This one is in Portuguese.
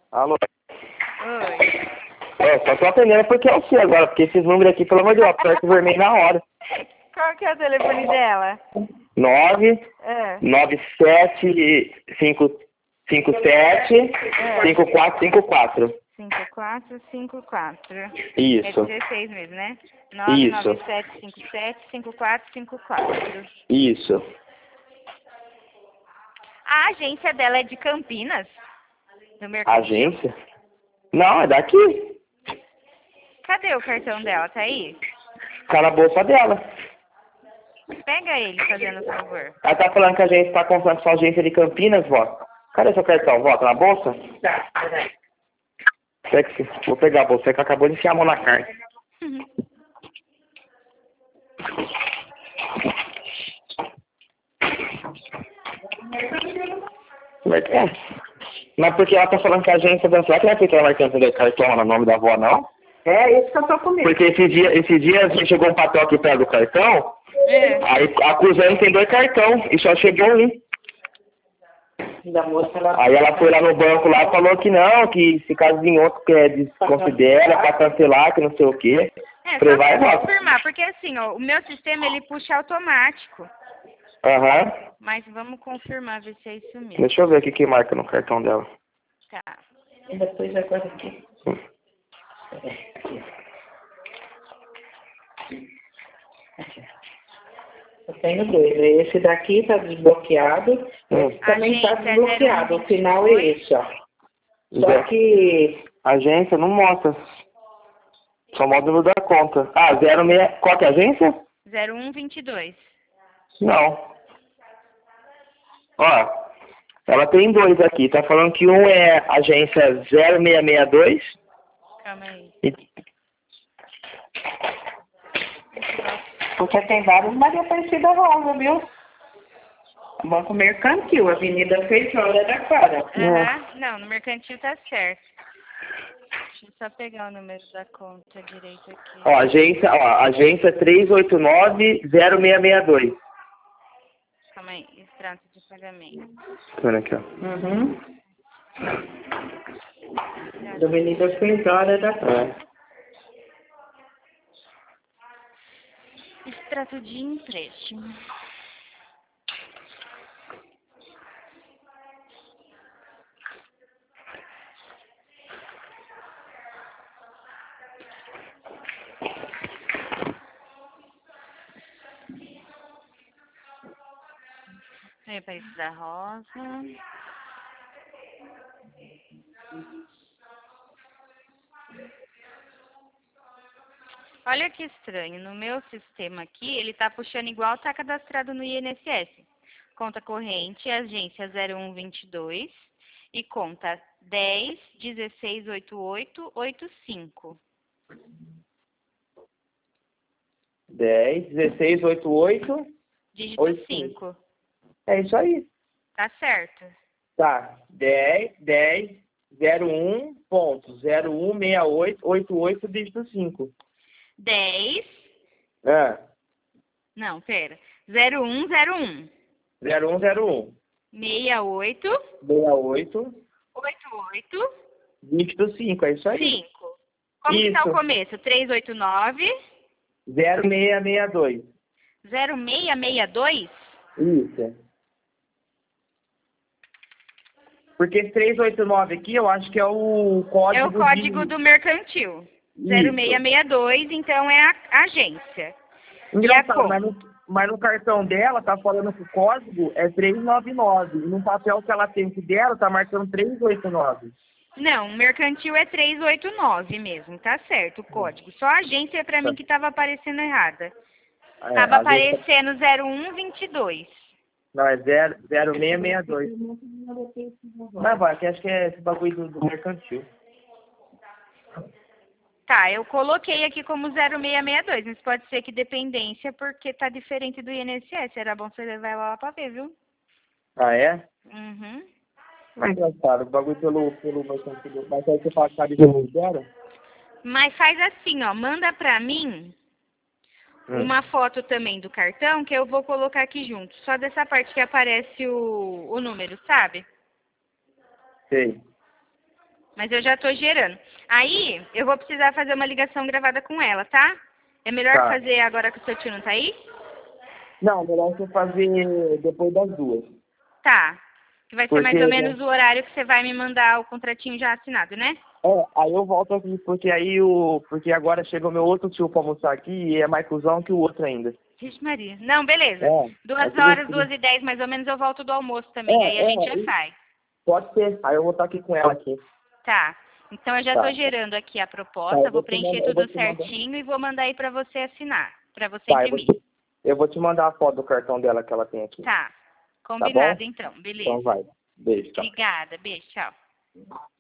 Alô? Oi. Só tô atendendo porque é o seu agora, porque esses números aqui, pelo amor de Deus, aperta o vermelho na hora. Qual que é o telefone dela? 9 É. 9757 5454. 5454. Isso. É 16 mesmo, né? Isso. 9975754. Isso. A agência dela é de Campinas? Do Mercantil? Agência? Não, é daqui. Cadê o cartão dela? Tá aí? Tá na bolsa dela. Pega ele, fazendo favor. Ela tá falando que a gente tá comprando sua agência de Campinas, vó. Cadê seu cartão, vó? Tá na bolsa? Tá, peraí. Vou pegar a bolsa, que acabou de enfiar a mão na carne. Como é que é? Mas porque ela tá falando que a agência da... Será que não é porque ela marcando o cartão no nome da avó, não? É isso que eu tô com medo. Porque esse dia a gente chegou um papel aqui perto do cartão, É. aí acusando tem 2 cartão, e só chegou um. Da moça, ela... Aí ela foi lá no banco lá e falou que não, que se caso em outro que desconsidera, pra cancelar, que não sei o quê. É, Falei, só vai, pra vó. confirmar, porque assim, ó, o meu sistema ele puxa automático. Aham. Mas vamos confirmar, ver se é isso mesmo. Deixa eu ver aqui que marca no cartão dela. Tá. E depois agora aqui. Aqui. Eu tenho 2. Esse daqui tá desbloqueado. Esse também tá Agência desbloqueado. O final é 022. esse, ó. Só que... Agência não mostra. Só mostra o número da conta. Ah, 06... Qual que é a agência? 0122. Não. Ó, ela tem 2 aqui. Tá falando que um é agência 0662. Calma aí. E... Porque tem vários Maria Aparecida Rosa, viu? Banco Mercantil, Avenida Feijões da Clara. Aham. Não, no mercantil tá certo. Deixa eu só pegar o número da conta direito aqui. Ó, agência 389-0662. Calma aí. Extrato de pagamento. Tá vendo aqui, ó. Uhum. Da Avenida Feijões da Clara. Extrato de empréstimo. Aí, País da Rosa. Olha que estranho, no meu sistema aqui, ele tá puxando igual tá cadastrado no INSS. Conta corrente, agência 0122 e conta 10168885. 10, 16, 88. Dígito 85. 5. É isso aí. Tá certo? Tá. 016888, dígito 5. 10. É. Não, pera. 0101. 0101. 68. 68. 88. Dígito 5, é isso aí. 5. Como que tá o Isso. começo? 389. 0662. 0662? Isso. Porque esse 389 aqui, eu acho que é o código É o código do mercantil. 0662, então é a agência. Engraçado, E a mas no cartão dela tá falando que o código é 399. E no papel que ela tem aqui dela tá marcando 389. Não, o mercantil é 389 mesmo, tá certo o código. Só a agência pra mim que tava aparecendo errada. Tava aparecendo 0122. Não, é 0662. Mas vai, que acho que é esse bagulho do mercantil. Tá, eu coloquei aqui como 0662, mas pode ser que dependência, porque tá diferente do INSS. Era bom você levar ela lá pra ver, viu? Ah, é? Uhum. É engraçado, o bagulho pelo mercantil. Mas aí você fala que sabe que eu não quero? Mas faz assim, ó, manda pra mim uma foto também do cartão, que eu vou colocar aqui junto. Só dessa parte que aparece o número, sabe? Sei. Mas eu já tô gerando. Aí, eu vou precisar fazer uma ligação gravada com ela, tá? É melhor Tá. fazer agora que o seu tio não tá aí? Não, melhor você fazer depois das 2. Tá. Que vai ser mais Porque, ou menos o horário que você vai me mandar o contratinho já assinado, né? aí eu volto aqui, porque agora chega o meu outro tio pra almoçar aqui e é mais cuzão que o outro ainda. Vixe Maria. Não, beleza. É, 2h, 2h10 mais ou menos eu volto do almoço também. Aí a gente já faz. pode ser. Aí eu vou estar aqui com ela aqui. Tá. Então eu já Tá. tô gerando aqui a Tá, proposta, eu vou vou te preencher mandar, eu vou tudo te mandar. certinho e vou mandar aí pra você assinar, pra você Tá, imprimir. eu vou te mandar a foto do cartão dela que ela tem aqui. Tá. Tá bom? Combinado então. Beleza. Então vai. Beijo, tchau. Obrigada. Beijo. Tchau.